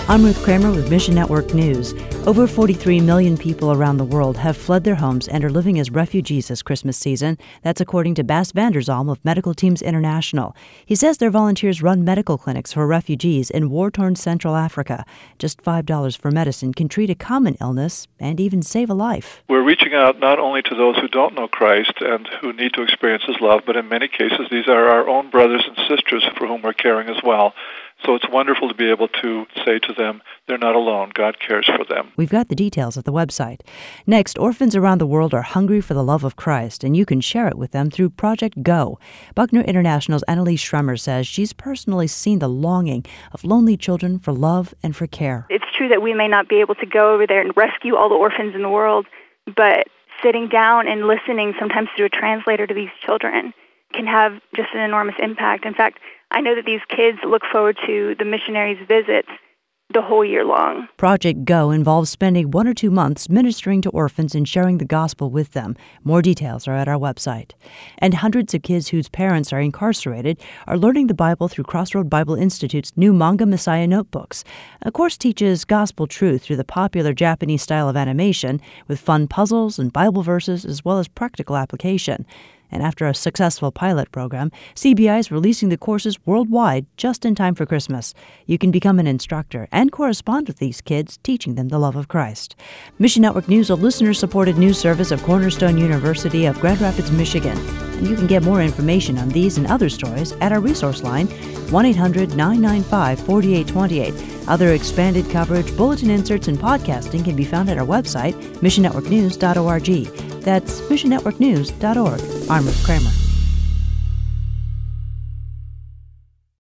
I'm Ruth Kramer with Mission Network News. Over 43 million people around the world have fled their homes and are living as refugees this Christmas season. That's according to Bas van der Zalm of Medical Teams International. He says their volunteers run medical clinics for refugees in war-torn Central Africa. Just $5 for medicine can treat a common illness and even save a life. We're reaching out not only to those who don't know Christ and who need to experience His love, but in many cases these are our own brothers and sisters for whom we're caring as well. So it's wonderful to be able to say to them, they're not alone. God cares for them. We've got the details at the website. Next, orphans around the world are hungry for the love of Christ, and you can share it with them through Project Go. Buckner International's Annalise Schremmer says she's personally seen the longing of lonely children for love and for care. It's true that we may not be able to go over there and rescue all the orphans in the world, but sitting down and listening, sometimes through a translator, to these children can have just an enormous impact. In fact, I know that these kids look forward to the missionaries' visits the whole year long. Project Go involves spending 1 or 2 months ministering to orphans and sharing the gospel with them. More details are at our website. And hundreds of kids whose parents are incarcerated are learning the Bible through Crossroad Bible Institute's new Manga Messiah notebooks. A course teaches gospel truth through the popular Japanese style of animation with fun puzzles and Bible verses as well as practical application. And after a successful pilot program, CBI is releasing the courses worldwide just in time for Christmas. You can become an instructor and correspond with these kids, teaching them the love of Christ. Mission Network News, a listener-supported news service of Cornerstone University of Grand Rapids, Michigan. And you can get more information on these and other stories at our resource line, 1-800-995-4828. Other expanded coverage, bulletin inserts, and podcasting can be found at our website, missionnetworknews.org. That's missionnetworknews.org. I'm Ruth Kramer.